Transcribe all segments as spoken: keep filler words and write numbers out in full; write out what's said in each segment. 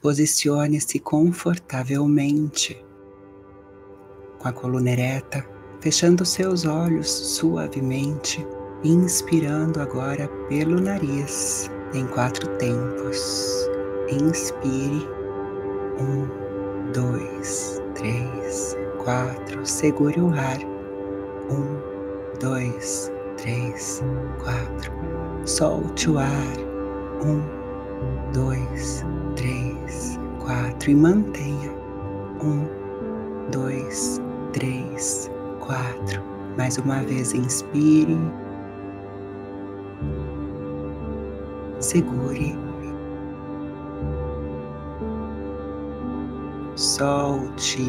Posicione-se confortavelmente, com a coluna ereta, fechando seus olhos suavemente, inspirando agora pelo nariz em quatro tempos. Inspire, um, dois, três, quatro, segure o ar, um, dois, três, quatro, solte o ar, um, dois, três, quatro e mantenha, um, dois, três, quatro, mais uma vez inspire, segure, solte,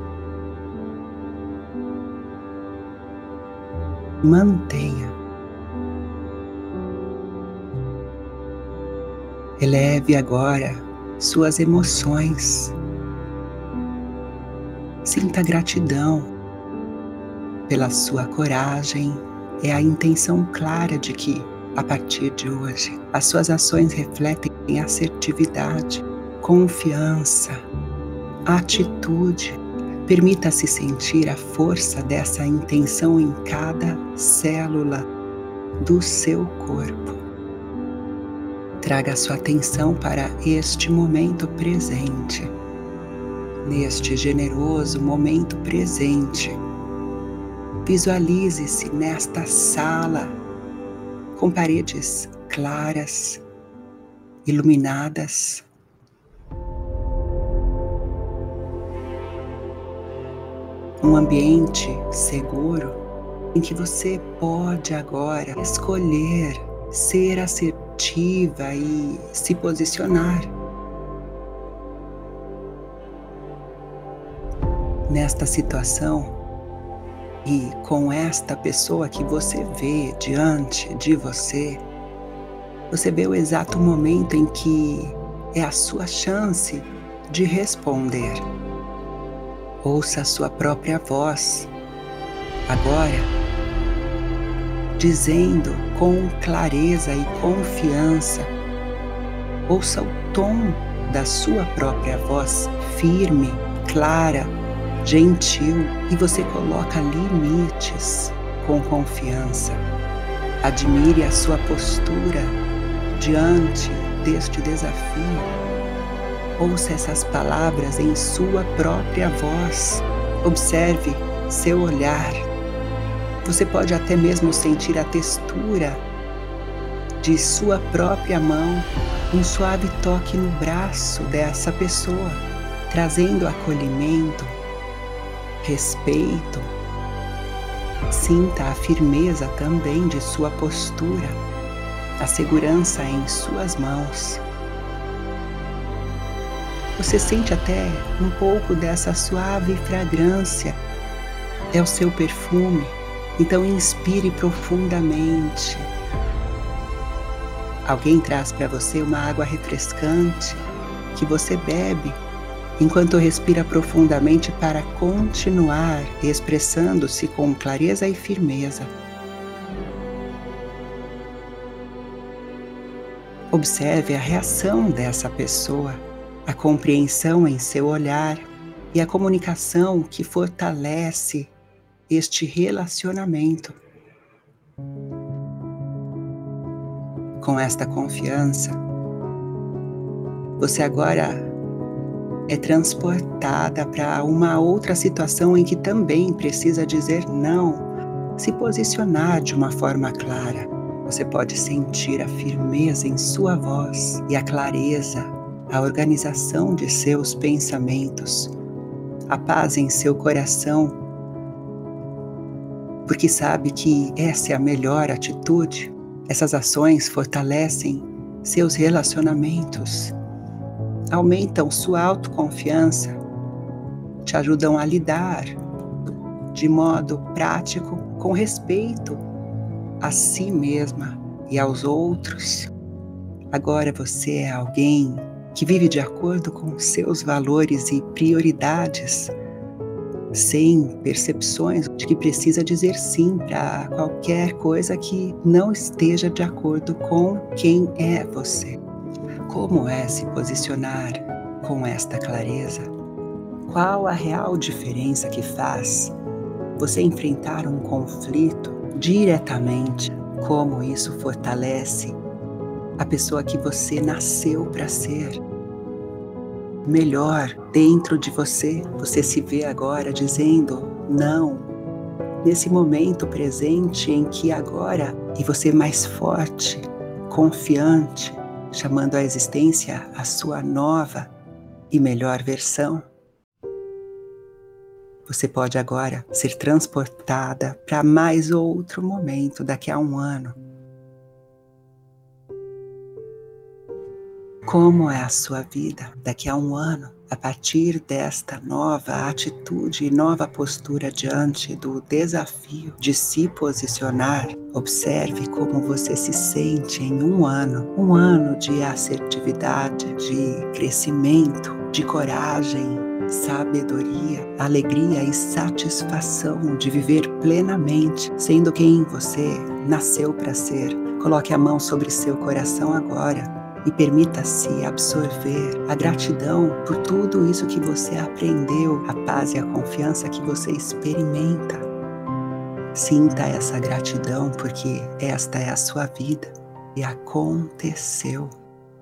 mantenha. Eleve agora suas emoções. Sinta gratidão pela sua coragem. É a intenção clara de que, a partir de hoje, as suas ações refletem assertividade, confiança, atitude. Permita-se sentir a força dessa intenção em cada célula do seu corpo. Traga sua atenção para este momento presente, neste generoso momento presente. Visualize-se nesta sala com paredes claras, iluminadas. Um ambiente seguro em que você pode agora escolher ser assertiva e se posicionar. Nesta situação e com esta pessoa que você vê diante de você, você vê o exato momento em que é a sua chance de responder. Ouça a sua própria voz agora, dizendo com clareza e confiança. Ouça o tom da sua própria voz, firme, clara, gentil, e você coloca limites com confiança. Admire a sua postura diante deste desafio. Ouça essas palavras em sua própria voz. Observe seu olhar. Você pode até mesmo sentir a textura de sua própria mão, um suave toque no braço dessa pessoa, trazendo acolhimento, respeito. Sinta a firmeza também de sua postura, a segurança em suas mãos. Você sente até um pouco dessa suave fragrância, é o seu perfume. Então inspire profundamente. Alguém traz para você uma água refrescante que você bebe enquanto respira profundamente para continuar expressando-se com clareza e firmeza. Observe a reação dessa pessoa, a compreensão em seu olhar e a comunicação que fortalece este relacionamento. Com esta confiança, você agora é transportada para uma outra situação em que também precisa dizer não, se posicionar de uma forma clara. Você pode sentir a firmeza em sua voz e a clareza, a organização de seus pensamentos, a paz em seu coração, porque sabe que essa é a melhor atitude. Essas ações fortalecem seus relacionamentos, aumentam sua autoconfiança, te ajudam a lidar de modo prático, com respeito a si mesma e aos outros. Agora você é alguém que vive de acordo com seus valores e prioridades, sem percepções de que precisa dizer sim para qualquer coisa que não esteja de acordo com quem é você. Como é se posicionar com esta clareza qual a real diferença que faz você enfrentar um conflito diretamente, como isso fortalece a pessoa que você nasceu para ser. Melhor dentro de você, você se vê agora dizendo não, nesse momento presente em que agora, e você mais forte, confiante, chamando à existência a sua nova e melhor versão. Você pode agora ser transportada para mais outro momento daqui a um ano. Como é a sua vida daqui a um ano, a partir desta nova atitude e nova postura diante do desafio de se posicionar? Observe como você se sente em um ano, um ano de assertividade, de crescimento, de coragem, sabedoria, alegria e satisfação de viver plenamente, sendo quem você nasceu para ser. Coloque a mão sobre seu coração agora e permita-se absorver a gratidão por tudo isso que você aprendeu, a paz e a confiança que você experimenta. Sinta essa gratidão porque esta é a sua vida e aconteceu.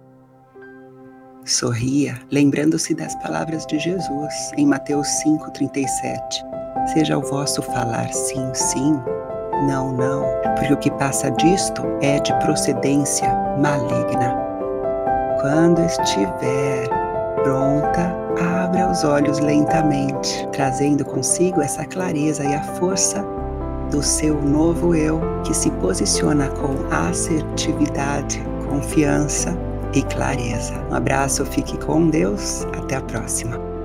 Sorria, lembrando-se das palavras de Jesus em Mateus cinco, trinta e sete. Seja o vosso falar sim, sim, não, não, porque o que passa disto é de procedência maligna. Quando estiver pronta, abra os olhos lentamente, trazendo consigo essa clareza e a força do seu novo eu, que se posiciona com assertividade, confiança e clareza. Um abraço, fique com Deus, até a próxima.